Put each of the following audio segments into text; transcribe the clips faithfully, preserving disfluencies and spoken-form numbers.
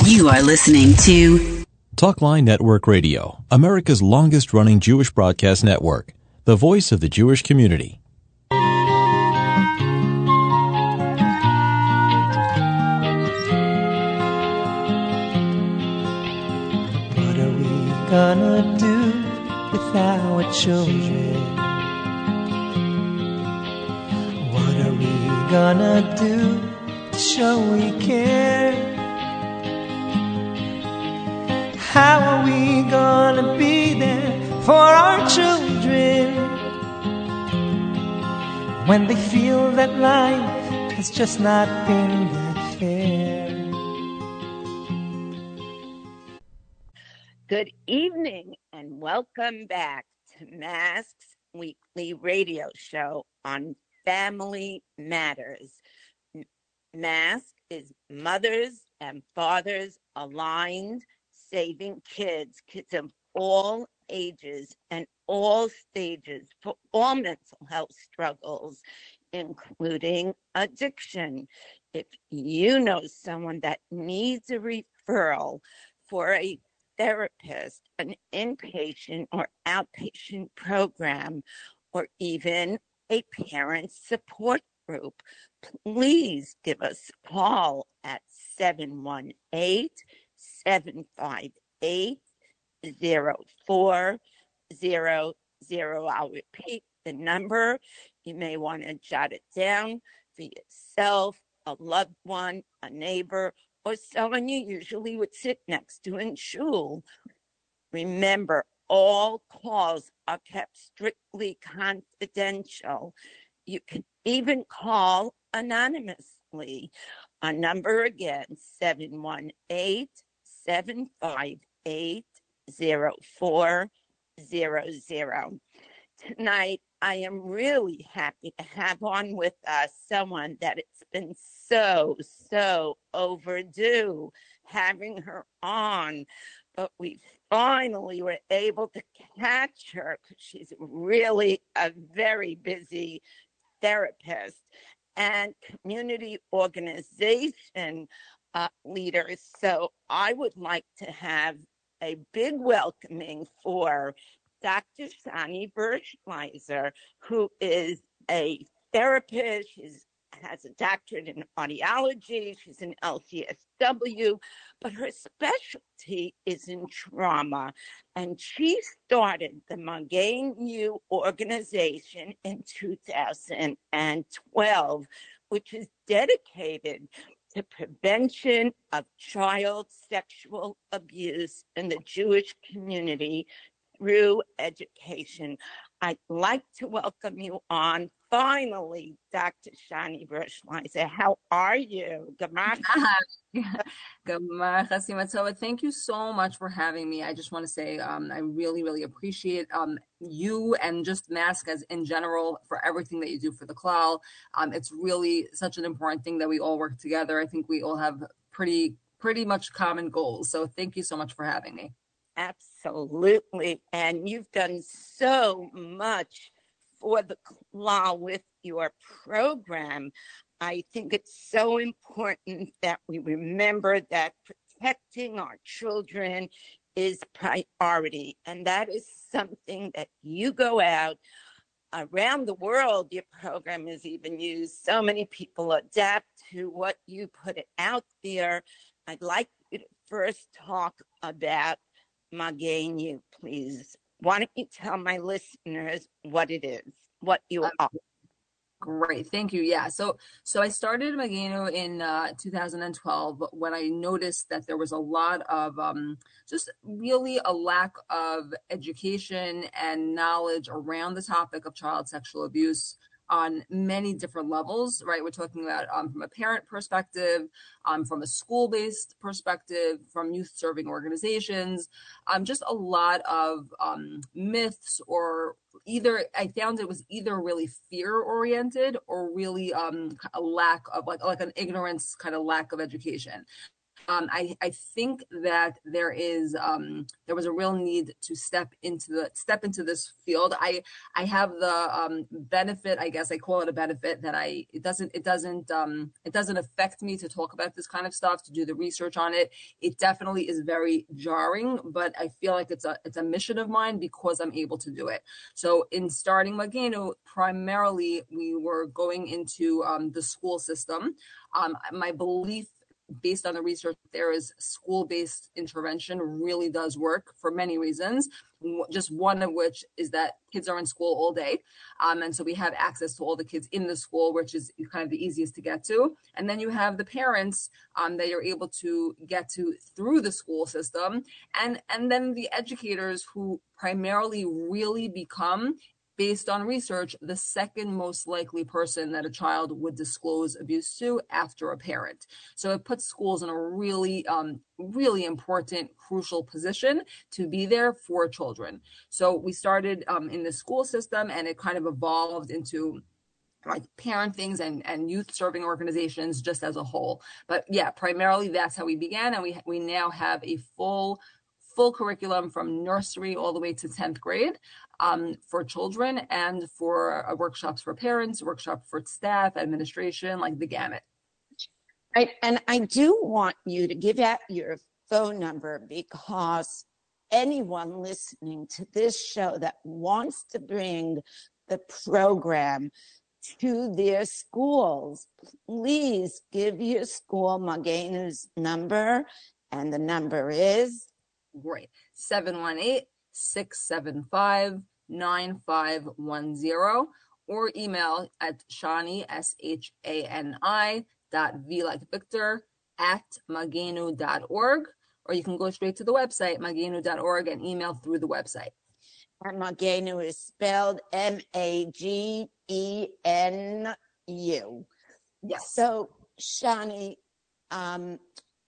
You are listening to Talkline Network Radio, America's longest-running Jewish broadcast network, the voice of the Jewish community. What are we gonna do with our children? What are we gonna do to show we care? How are we gonna be there for our children when they feel that life has just not been that fair? Good evening and welcome back to Mask's weekly radio show on Family Matters. Mask is mothers and fathers aligned, saving kids, kids of all ages and all stages for all mental health struggles, including addiction. If you know someone that needs a referral for a therapist, an inpatient or outpatient program, or even a parent support group, please give us a call at seven one eight, seven five eight, zero four zero zero. I'll repeat the number. You may want to jot it down for yourself, a loved one, a neighbor, or someone you usually would sit next to in shul. Remember, all calls are kept strictly confidential. You can even call anonymously. Our number again, seven one eight, seven five eight, zero four zero zero. Tonight, I am really happy to have on with us someone that it's been so, so overdue having her on, but we finally were able to catch her because she's really a very busy therapist and community organization uh, leader. So I would like to have a big welcoming for Doctor Shani Berschleiser, who is a therapist. She has a doctorate in audiology. She's an L C S W, but her specialty is in trauma. And she started the Magen U organization in two thousand twelve, which is dedicated to prevention of child sexual abuse in the Jewish community through education. I'd like to welcome you on, finally, Doctor Shani Berschleiser. How are you? Gemar Chasimatova, thank you so much for having me. I just want to say um, I really, really appreciate um, you and just Mask as in general for everything that you do for the Klal. Um, it's really such an important thing that we all work together. I think we all have pretty, pretty much common goals. So thank you so much for having me. Absolutely. And you've done so much for the Klal with your program. I think it's so important that we remember that protecting our children is priority. And that is something that you go out around the world. Your program is even used. So many people adapt to what you put it out there. I'd like you to first talk about Magen U, please. Why don't you tell my listeners what it is, what you Um, are? Great, thank you. Yeah, so so I started Magen U in uh, two thousand twelve when I noticed that there was a lot of um, just really a lack of education and knowledge around the topic of child sexual abuse on many different levels, right? We're talking about um, from a parent perspective, um, from a school-based perspective, from youth-serving organizations, um, just a lot of um, myths, or either I found it was either really fear-oriented or really um, a lack of like like an ignorance kind of lack of education. Um, I, I think that there is um, there was a real need to step into the step into this field. I I have the um, benefit, I guess I call it a benefit, that I it doesn't it doesn't um, it doesn't affect me to talk about this kind of stuff, to do the research on it. It definitely is very jarring, but I feel like it's a it's a mission of mine because I'm able to do it. So in starting Magenu, primarily we were going into um, the school system. Um, my belief, based on the research, there is school-based intervention really does work for many reasons. Just one of which is that kids are in school all day. Um, and so we have access to all the kids in the school, which is kind of the easiest to get to. And then you have the parents um, that you're able to get to through the school system. And, and then the educators who primarily really become, based on research, the second most likely person that a child would disclose abuse to after a parent. So it puts schools in a really, um, really important, crucial position to be there for children. So we started um, in the school system, and it kind of evolved into like parent things and, and youth serving organizations just as a whole. But yeah, primarily that's how we began. And we, we now have a full full curriculum from nursery all the way to tenth grade um, for children, and for uh, workshops for parents, workshop for staff, administration, like the gamut. Right. And I do want you to give out your phone number, because anyone listening to this show that wants to bring the program to their schools, please give your school Magenu's number. And the number is Great. seven one eight, six seven five, nine five one zero, or email at Shani, S H A N I, dot V like Victor, at magenu dot org, or you can go straight to the website, magenu dot org, and email through the website. And Magenu is spelled M A G E N U. Yes. So, Shani, um,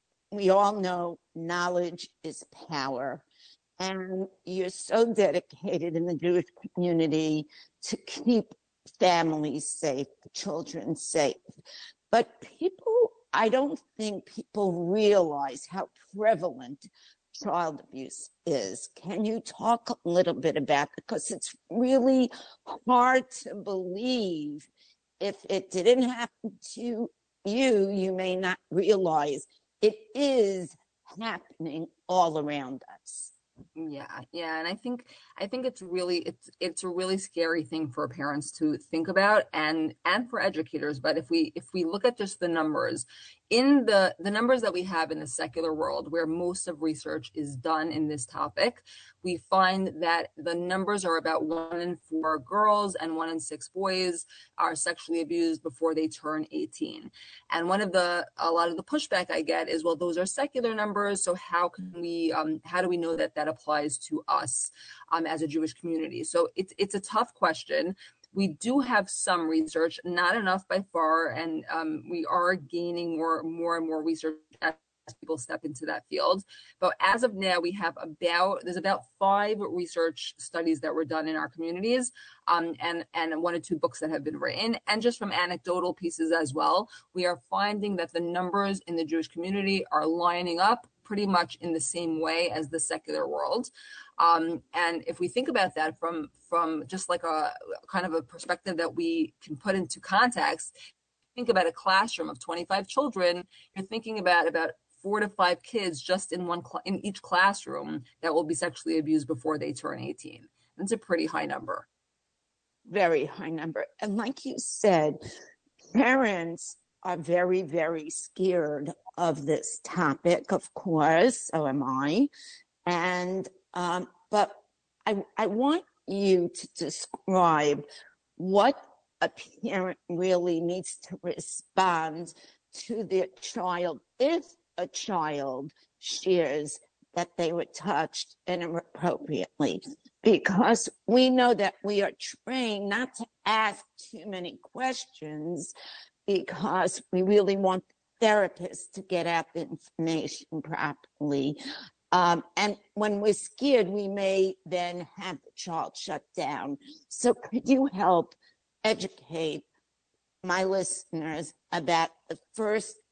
we all know knowledge is power, and you're so dedicated in the Jewish community to keep families safe, children safe. But people, I don't think people realize how prevalent child abuse is. Can you talk a little bit about it? Because it's really hard to believe. If it didn't happen to you, you may not realize it is happening all around us. Yeah, yeah, and I think I think it's really it's it's a really scary thing for parents to think about, and and for educators. But if we if we look at just the numbers, in the the numbers that we have in the secular world, where most of research is done in this topic, we find that the numbers are about one in four girls and one in six boys are sexually abused before they turn eighteen. And one of the a lot of the pushback I get is, well, those are secular numbers, so how can we um, how do we know that that applies to us um, as a Jewish community? So it's it's a tough question. We do have some research, not enough by far, and um, we are gaining more, more and more research as people step into that field. But as of now, we have about there's about five research studies that were done in our communities, um, and and one or two books that have been written, and just from anecdotal pieces as well. We are finding that the numbers in the Jewish community are lining up pretty much in the same way as the secular world. Um, and if we think about that from, from just like a kind of a perspective that we can put into context, think about a classroom of twenty-five children, you're thinking about about four to five kids just in one cl- in each classroom that will be sexually abused before they turn eighteen. That's a pretty high number. Very high number. And like you said, parents are very, very scared of this topic, of course, so am I. And, um, but I, I want you to describe what a parent really needs to respond to their child if a child shares that they were touched inappropriately, because we know that we are trained not to ask too many questions, because we really want therapists to get out the information properly. Um, and when we're scared, we may then have the child shut down. So could you help educate my listeners about the first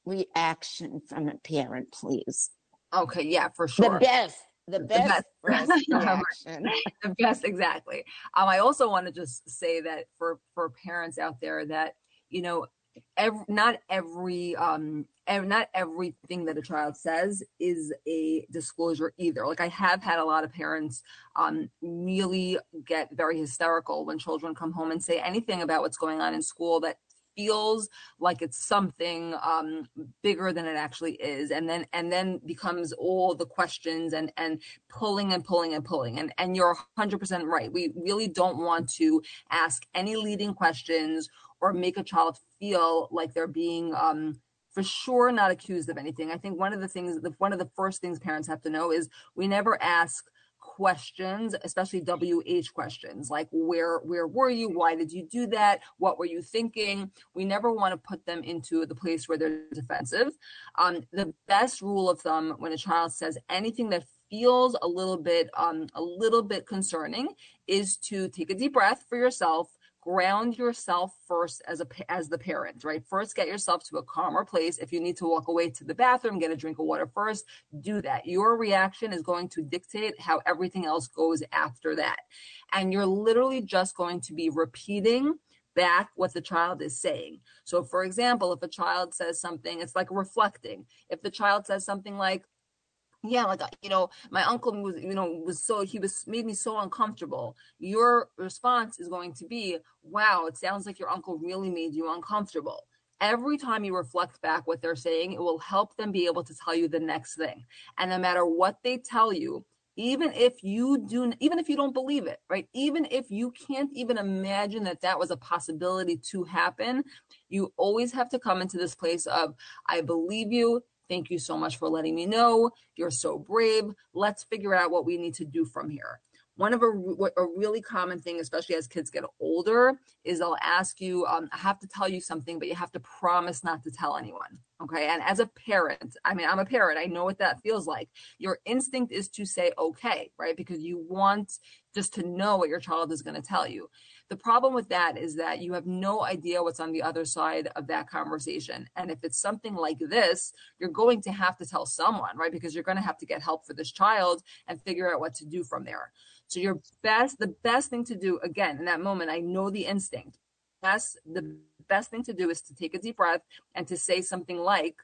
reaction from a parent, please. Okay, yeah, for sure. The best, the, the best, best first reaction. The best, exactly. Um, I also want to just say that for for parents out there that, you know, every, not every um ev- not everything that a child says is a disclosure either. Like I have had a lot of parents um really get very hysterical when children come home and say anything about what's going on in school that feels like it's something um, bigger than it actually is, and then and then becomes all the questions and and pulling and pulling and pulling. And and you're one hundred percent right. We really don't want to ask any leading questions or make a child feel like they're being um, for sure not accused of anything. I think one of the things, one of the first things parents have to know is we never ask questions, especially W H questions, like where where were you? Why did you do that? What were you thinking? We never want to put them into the place where they're defensive. Um, the best rule of thumb when a child says anything that feels a little bit um, a little bit concerning is to take a deep breath for yourself. Ground yourself first as a as the parent, right? First, get yourself to a calmer place. If you need to walk away to the bathroom, get a drink of water first, do that. Your reaction is going to dictate how everything else goes after that. And you're literally just going to be repeating back what the child is saying. So for example, if a child says something, it's like reflecting. If the child says something like, yeah, like, you know, my uncle was, you know, was so, he was made me so uncomfortable. Your response is going to be, wow, it sounds like your uncle really made you uncomfortable. Every time you reflect back what they're saying, it will help them be able to tell you the next thing. And no matter what they tell you, even if you do, even if you don't believe it, right? Even if you can't even imagine that that was a possibility to happen, you always have to come into this place of, I believe you. Thank you so much for letting me know. You're so brave. Let's figure out what we need to do from here. One of a, a really common thing, especially as kids get older, is they'll ask you, um, I have to tell you something, but you have to promise not to tell anyone. Okay. And as a parent, I mean, I'm a parent. I know what that feels like. Your instinct is to say, okay, right? Because you want just to know what your child is going to tell you. The problem with that is that you have no idea what's on the other side of that conversation. And if it's something like this, you're going to have to tell someone, right? Because you're going to have to get help for this child and figure out what to do from there. So your best, the best thing to do, again, in that moment, I know the instinct. Yes, the best thing to do is to take a deep breath and to say something like,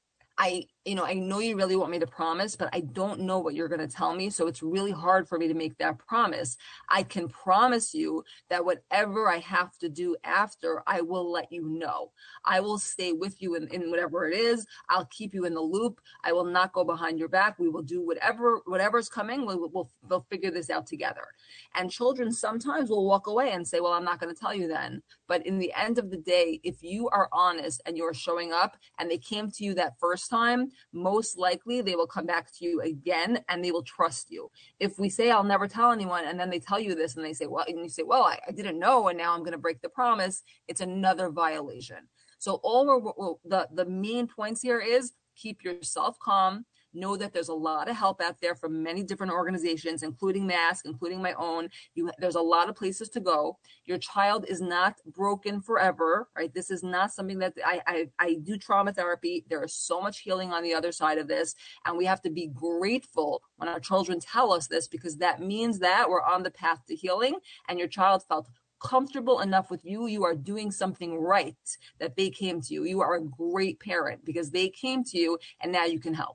I, you know, I know you really want me to promise, but I don't know what you're going to tell me. So it's really hard for me to make that promise. I can promise you that whatever I have to do after, I will let you know. I will stay with you in, in whatever it is. I'll keep you in the loop. I will not go behind your back. We will do whatever, whatever's coming. We'll, we'll, we'll figure this out together. And children sometimes will walk away and say, well, I'm not going to tell you then. But in the end of the day, if you are honest and you're showing up and they came to you that first time, most likely they will come back to you again and they will trust you. If we say, I'll never tell anyone, and then they tell you this and they say, well, and you say, well, I, I didn't know, and now I'm going to break the promise, it's another violation. So all we're, we're, the, the main points here is keep yourself calm. Know that there's a lot of help out there from many different organizations, including Mask, including my own. You, there's a lot of places to go. Your child is not broken forever, right? This is not something that I, I, I do trauma therapy. There is so much healing on the other side of this. And we have to be grateful when our children tell us this, because that means that we're on the path to healing and your child felt comfortable enough with you. You are doing something right that they came to you. You are a great parent because they came to you and now you can help.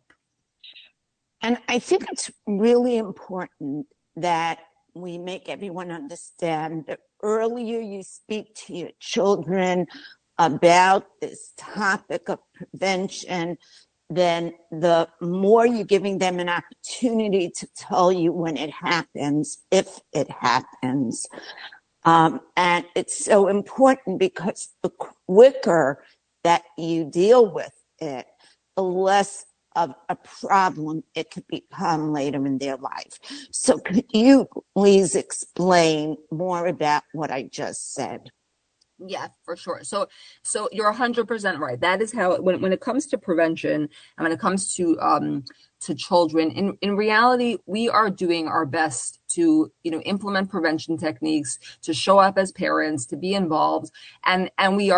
And I think it's really important that we make everyone understand the earlier you speak to your children about this topic of prevention, then the more you're giving them an opportunity to tell you when it happens, if it happens. Um, and it's so important because the quicker that you deal with it, the less of a problem it could become later in their life. So could you please explain more about what I just said? Yeah, for sure. So, so you're one hundred percent right. That is how, when, when it comes to prevention and when it comes to, um, to children, in, in reality, we are doing our best to, you know, implement prevention techniques, to show up as parents, to be involved. And, and we are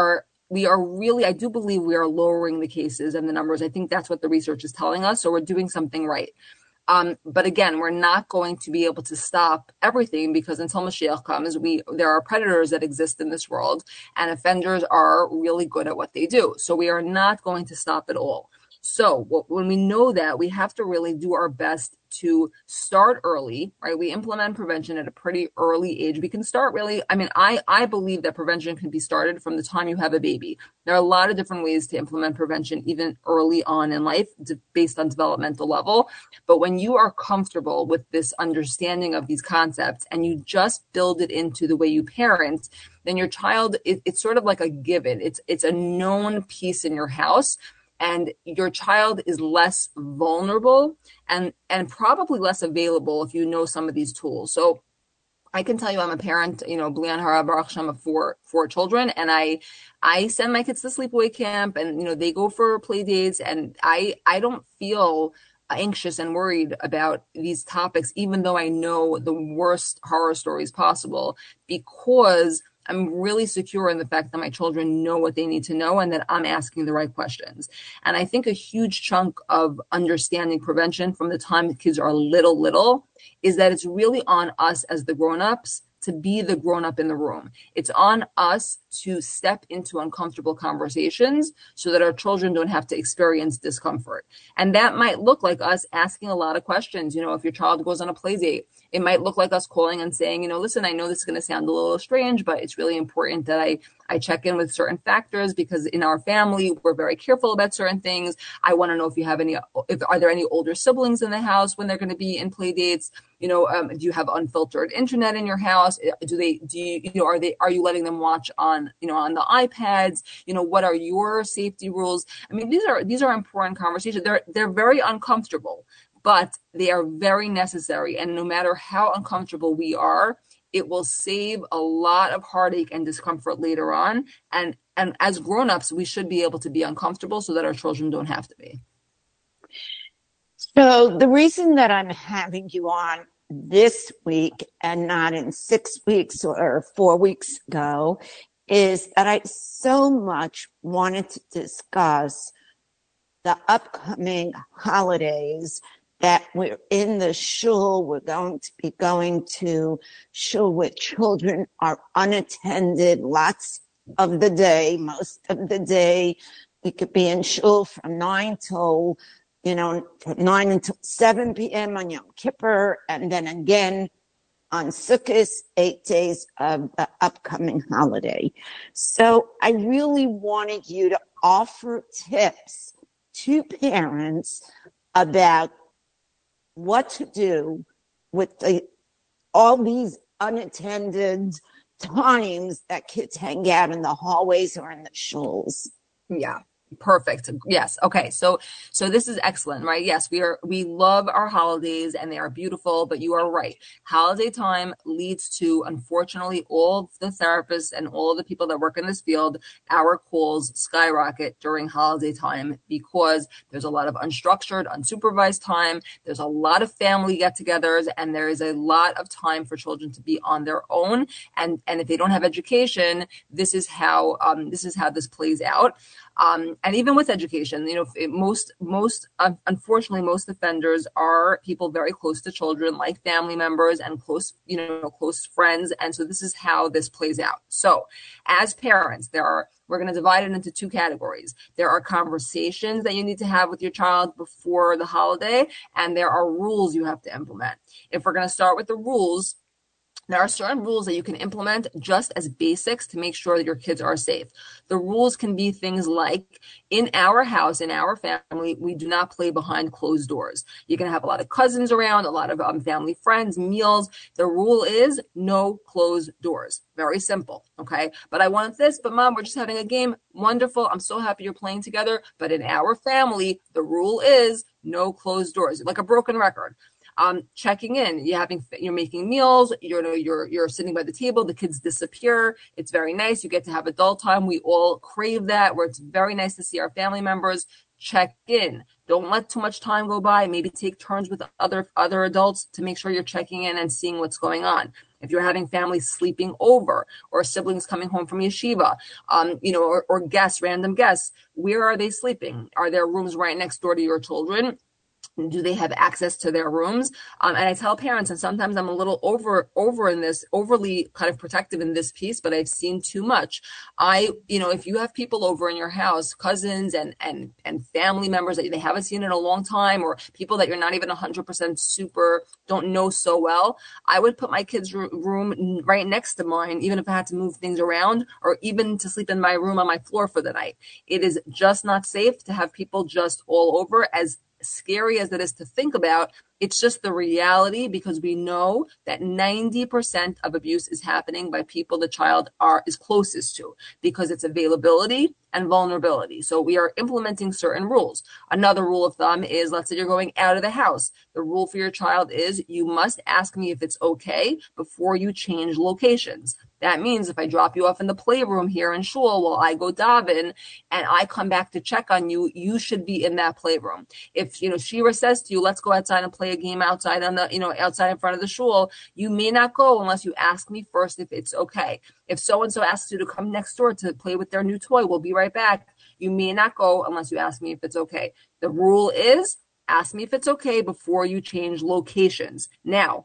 we are really, I do believe we are lowering the cases and the numbers. I think that's what the research is telling us. So we're doing something right. Um, but again, we're not going to be able to stop everything, because until Mashiach comes, we there are predators that exist in this world, and offenders are really good at what they do. So we are not going to stop it all. So when we know that, we have to really do our best to start early, right? We implement prevention at a pretty early age. We can start really, I mean, I, I believe that prevention can be started from the time you have a baby. There are a lot of different ways to implement prevention, even early on in life, based on developmental level. But when you are comfortable with this understanding of these concepts and you just build it into the way you parent, then your child, it, it's sort of like a given. It's, it's a known piece in your house. And your child is less vulnerable and, and probably less available if you know some of these tools. So I can tell you, I'm a parent, you know, Blian Hara Baruch Hashem, of four, four children. And I, I send my kids to sleepaway camp, and, you know, they go for play dates, and I, I don't feel anxious and worried about these topics, even though I know the worst horror stories possible, because I'm really secure in the fact that my children know what they need to know and that I'm asking the right questions. And I think a huge chunk of understanding prevention from the time the kids are little, little is that it's really on us as the grown-ups to be the grown-up in the room. It's on us to step into uncomfortable conversations so that our children don't have to experience discomfort. And that might look like us asking a lot of questions. You know, if your child goes on a play date, it might look like us calling and saying, you know, listen, I know this is going to sound a little strange, but it's really important that I, I check in with certain factors, because in our family, we're very careful about certain things. I want to know if you have any, if are there any older siblings in the house when they're going to be in play dates? You know, um, do you have unfiltered internet in your house? Do they, do you, you know, are they, are you letting them watch on, you know, on the iPads? You know, what are your safety rules? I mean, these are, these are important conversations. They're, they're very uncomfortable, but they are very necessary. And no matter how uncomfortable we are, it will save a lot of heartache and discomfort later on. And, and as grown-ups, we should be able to be uncomfortable so that our children don't have to be. So the reason that I'm having you on this week and not in six weeks or four weeks ago is that I so much wanted to discuss the upcoming holidays that we're in the shul. We're going to be going to shul where children are unattended lots of the day, most of the day. We could be in shul from nine till, you know, from nine until seven p.m. on Yom Kippur, and then again on Sukkot, eight days of the upcoming holiday. So I really wanted you to offer tips to parents about what to do with the, all these unattended times that kids hang out in the hallways or in the shuls. Yeah. Perfect. Yes. Okay. So, so this is excellent, right? Yes, we are, we love our holidays and they are beautiful, but you are right. Holiday time leads to, unfortunately, all the therapists and all the people that work in this field, our calls skyrocket during holiday time because there's a lot of unstructured, unsupervised time. There's a lot of family get-togethers, and there is a lot of time for children to be on their own. And, and if they don't have education, this is how, um, this is how this plays out. Um, and even with education, you know, it, most, most, uh, unfortunately, most offenders are people very close to children, like family members and close, you know, close friends. And so this is how this plays out. So as parents, there are, we're going to divide it into two categories. There are conversations that you need to have with your child before the holiday, and there are rules you have to implement. If we're going to start with the rules, there are certain rules that you can implement just as basics to make sure that your kids are safe. The rules can be things like, in our house, in our family, we do not play behind closed doors. You're going to have a lot of cousins around, a lot of um, family friends, meals. The rule is no closed doors. Very simple, okay? But I want this, but mom, we're just having a game. Wonderful. I'm so happy you're playing together. But in our family, the rule is no closed doors, like a broken record. Um, checking in, you're having, you're making meals, you're, you're, you're sitting by the table, the kids disappear. It's very nice. You get to have adult time. We all crave that, where it's very nice to see our family members. Check in. Don't let too much time go by. Maybe take turns with other, other adults to make sure you're checking in and seeing what's going on. If you're having family sleeping over or siblings coming home from yeshiva, um, you know, or, or guests, random guests, where are they sleeping? Are there rooms right next door to your children? Do they have access to their rooms? Um, and I tell parents, and sometimes I'm a little over, over in this, overly kind of protective in this piece, but I've seen too much. I, you know, if you have people over in your house, cousins and, and, and family members that they haven't seen in a long time, or people that you're not even one hundred percent super, don't know so well, I would put my kids' room right next to mine, even if I had to move things around, or even to sleep in my room on my floor for the night. It is just not safe to have people just all over. As scary as it is to think about, it's just the reality, because we know that ninety percent of abuse is happening by people the child are is closest to, because it's availability and vulnerability. So we are implementing certain rules. Another rule of thumb is, let's say you're going out of the house. The rule for your child is you must ask me if it's okay before you change locations. That means if I drop you off in the playroom here in shul while I go daven and I come back to check on you, you should be in that playroom. If, you know, Shira says to you, let's go outside and play a game outside on the, you know, outside in front of the shul, you may not go unless you ask me first if it's okay. If so-and-so asks you to come next door to play with their new toy, we'll be right back. You may not go unless you ask me if it's okay. The rule is ask me if it's okay before you change locations. Now,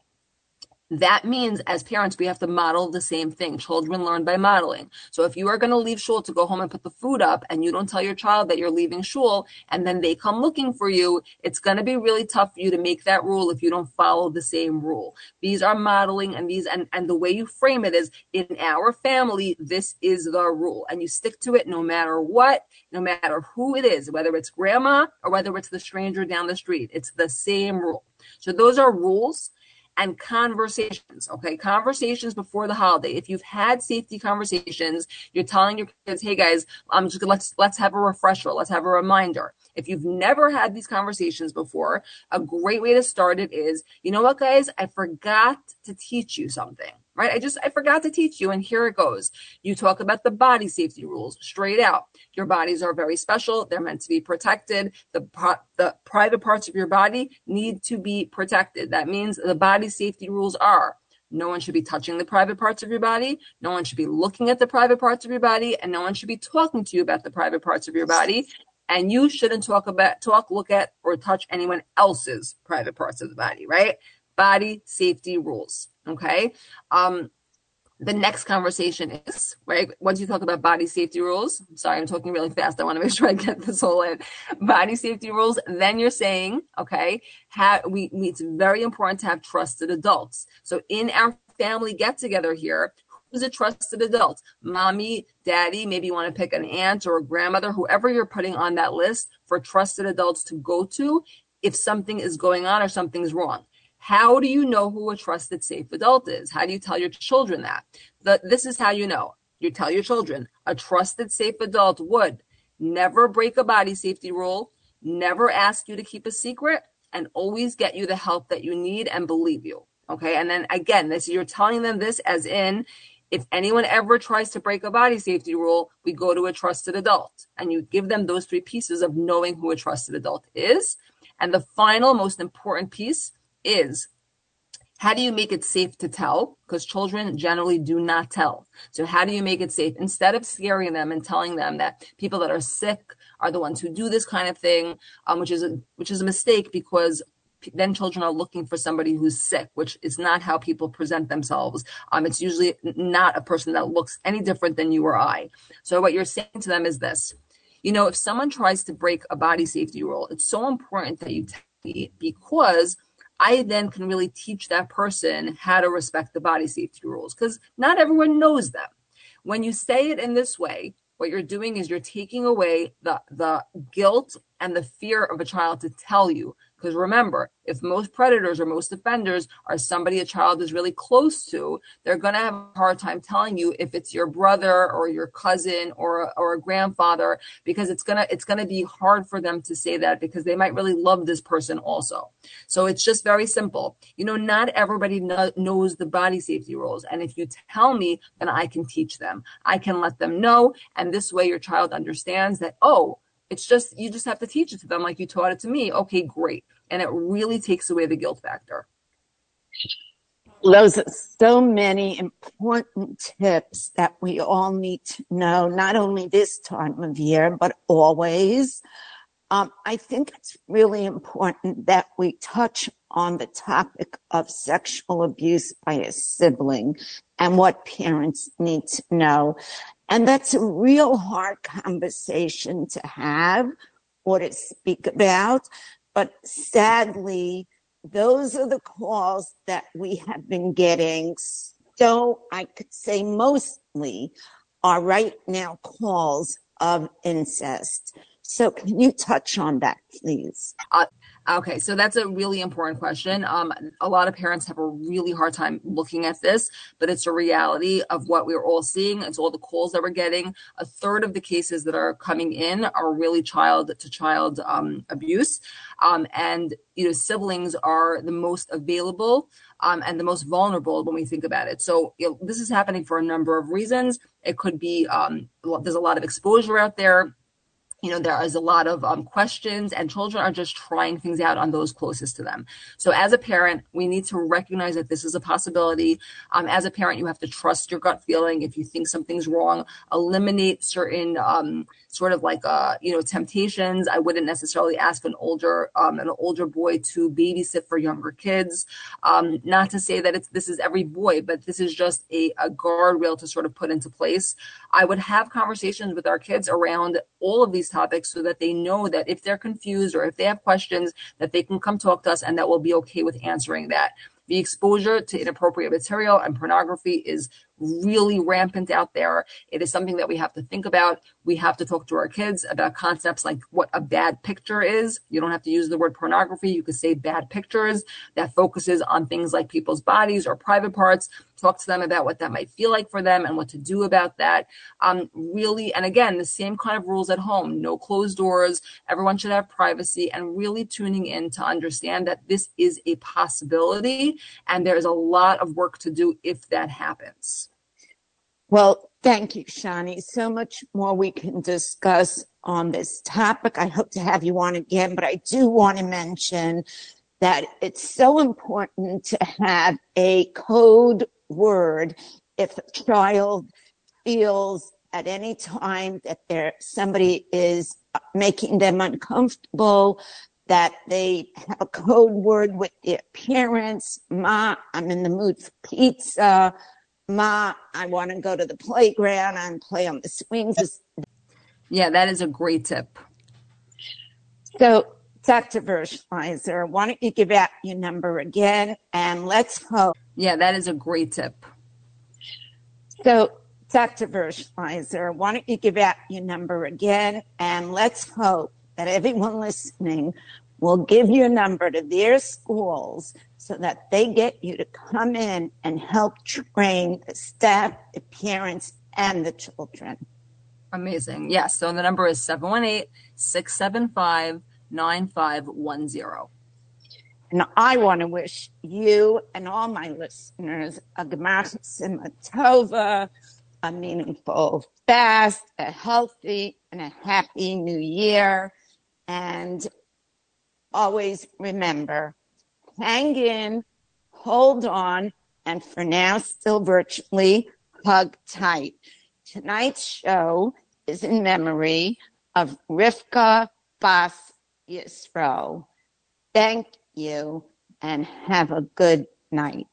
that means as parents, we have to model the same thing. Children learn by modeling. So if you are going to leave shul to go home and put the food up, and you don't tell your child that you're leaving shul, and then they come looking for you, it's going to be really tough for you to make that rule if you don't follow the same rule. These are modeling, and these and, and the way you frame it is, in our family, this is the rule. And you stick to it no matter what, no matter who it is, whether it's grandma or whether it's the stranger down the street. It's the same rule. So those are rules. And conversations, okay? Conversations before the holiday. If you've had safety conversations, you're telling your kids, hey guys, um, just let's let's have a refresher, let's have a reminder. If you've never had these conversations before, a great way to start it is, you know what, guys, I forgot to teach you something, right? I just, I forgot to teach you, and here it goes. You talk about the body safety rules straight out. Your bodies are very special. They're meant to be protected. The, the private parts of your body need to be protected. That means the body safety rules are: no one should be touching the private parts of your body. No one should be looking at the private parts of your body, and no one should be talking to you about the private parts of your body. And you shouldn't talk about, talk, look at, or touch anyone else's private parts of the body, right? Body safety rules. Okay. Um, the next conversation is, right, once you talk about body safety rules, I'm sorry, I'm talking really fast. I want to make sure I get this all in. Body safety rules. Then you're saying, okay, have, we, we, it's very important to have trusted adults. So in our family get together here, who's a trusted adult? Mommy, daddy, maybe you want to pick an aunt or a grandmother, whoever you're putting on that list for trusted adults to go to if something is going on or something's wrong. How do you know who a trusted, safe adult is? How do you tell your children that? The, this is how you know. You tell your children, a trusted, safe adult would never break a body safety rule, never ask you to keep a secret, and always get you the help that you need and believe you. Okay. And then again, this, you're telling them this as in, if anyone ever tries to break a body safety rule, we go to a trusted adult, and you give them those three pieces of knowing who a trusted adult is. And the final, most important piece is, how do you make it safe to tell? Because children generally do not tell. So how do you make it safe? Instead of scaring them and telling them that people that are sick are the ones who do this kind of thing, um, which is a, which is a mistake, because then children are looking for somebody who's sick, which is not how people present themselves. Um, it's usually not a person that looks any different than you or I. So what you're saying to them is this: you know, if someone tries to break a body safety rule, it's so important that you tell me, because I then can really teach that person how to respect the body safety rules, because not everyone knows them. When you say it in this way, what you're doing is you're taking away the, the guilt and the fear of a child to tell you. Because remember, if most predators or most offenders are somebody a child is really close to, they're going to have a hard time telling you if it's your brother or your cousin or, or a grandfather, because it's going to, it's going to be hard for them to say that, because they might really love this person also. So it's just very simple. You know, not everybody kno- knows the body safety rules. And if you tell me, then I can teach them. I can let them know. And this way your child understands that, oh, it's just, you just have to teach it to them like you taught it to me. Okay, great. And it really takes away the guilt factor. Those are so many important tips that we all need to know, not only this time of year, but always. Um, I think it's really important that we touch on the topic of sexual abuse by a sibling and what parents need to know. And that's a real hard conversation to have or to speak about. But sadly, those are the calls that we have been getting. So I could say mostly are right now calls of incest. So can you touch on that, please? Uh, okay, so that's a really important question. Um, a lot of parents have a really hard time looking at this, but it's a reality of what we're all seeing. It's all the calls that we're getting. A third of the cases that are coming in are really child-to-child um, abuse. Um, and, you know, siblings are the most available um, and the most vulnerable when we think about it. So you know, this is happening for a number of reasons. It could be um, there's a lot of exposure out there. You know, there is a lot of um, questions, and children are just trying things out on those closest to them. So as a parent, we need to recognize that this is a possibility. Um, as a parent, you have to trust your gut feeling. If you think something's wrong, eliminate certain um, sort of like, uh, you know, temptations. I wouldn't necessarily ask an older um, an older boy to babysit for younger kids. Um, not to say that it's this is every boy, but this is just a, a guardrail to sort of put into place. I would have conversations with our kids around all of these topics so that they know that if they're confused or if they have questions, that they can come talk to us and that we'll be okay with answering that. The exposure to inappropriate material and pornography is really rampant out there. It is something that we have to think about. We have to talk to our kids about concepts like what a bad picture is. You don't have to use the word pornography. You could say bad pictures that focuses on things like people's bodies or private parts. Talk to them about what that might feel like for them and what to do about that. Um, really, and again, the same kind of rules at home. No closed doors. Everyone should have privacy, and really tuning in to understand that this is a possibility and there's a lot of work to do if that happens. Well, thank you, Shani. So much more we can discuss on this topic. I hope to have you on again, but I do want to mention that it's so important to have a code word if a child feels at any time that there somebody is making them uncomfortable, that they have a code word with their parents. Ma, I'm in the mood for pizza. Ma, I want to go to the playground and play on the swings. Yeah, that is a great tip. So, Doctor Verschleiser, why don't you give out your number again, and let's hope. Yeah, that is a great tip. So, Doctor Verschleiser, why don't you give out your number again, and let's hope that everyone listening will give your number to their schools so that they get you to come in and help train the staff, the parents, and the children. Amazing. Yes. So the number is seven one eight, six seven five, nine five one zero. And I want to wish you and all my listeners a Gemar Simcha Tova, a meaningful fast, a healthy, and a happy new year. And always remember, hang in, hold on, and for now, still virtually, hug tight. Tonight's show is in memory of Rivka Bas Yisro. Thank you, and have a good night.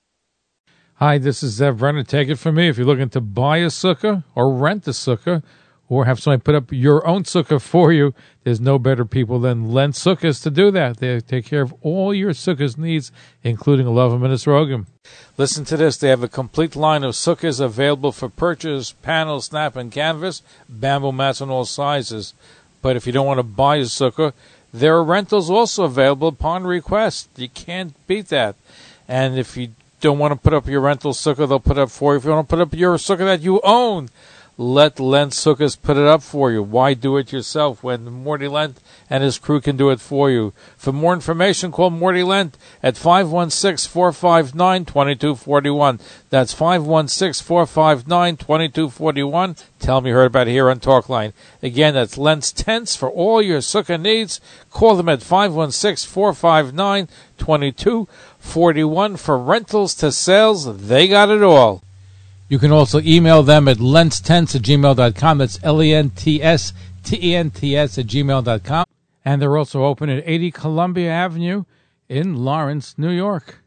Hi, this is Zev Brenner. Take it from me. If you're looking to buy a sukkah or rent a sukkah, or have somebody put up your own sukkah for you, there's no better people than Lent Sukkahs to do that. They take care of all your sukkahs needs, including a love of Minas Rogim. Listen to this. They have a complete line of sukkahs available for purchase, panels, snap, and canvas, bamboo mats in all sizes. But if you don't want to buy a sukkah, there are rentals also available upon request. You can't beat that. And if you don't want to put up your rental sukkah, they'll put up for you. If you want to put up your sukkah that you own, let Lent Sukkos put it up for you. Why do it yourself when Morty Lent and his crew can do it for you? For more information, call Morty Lent at five one six, four five nine, two two four one. That's five one six, four five nine, two two four one. Tell them you heard about it here on Talkline. Again, that's Lent's Tents for all your Sukkah needs. Call them at five one six, four five nine, two two four one. For rentals to sales, they got it all. You can also email them at lentstents at gmail dot com. That's L E N T S T E N T S at gmail dot com. And they're also open at eighty Columbia Avenue in Lawrence, New York.